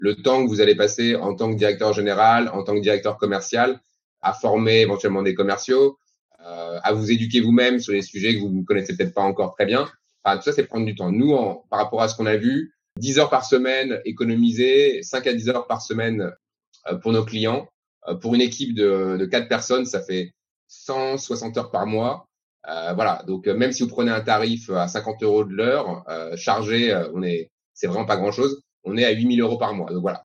le temps que vous allez passer en tant que directeur général, en tant que directeur commercial, à former éventuellement des commerciaux, à vous éduquer vous-même sur les sujets que vous ne connaissez peut-être pas encore très bien. Enfin, tout ça, c'est prendre du temps. Nous, par rapport à ce qu'on a vu, 10 heures par semaine économisées, 5 à 10 heures par semaine pour nos clients. Pour une équipe de 4 personnes, ça fait 160 heures par mois. Voilà. Donc, même si vous prenez un tarif à 50 € de l'heure, chargé, c'est vraiment pas grand chose. On est à 8 000 € par mois. Donc voilà.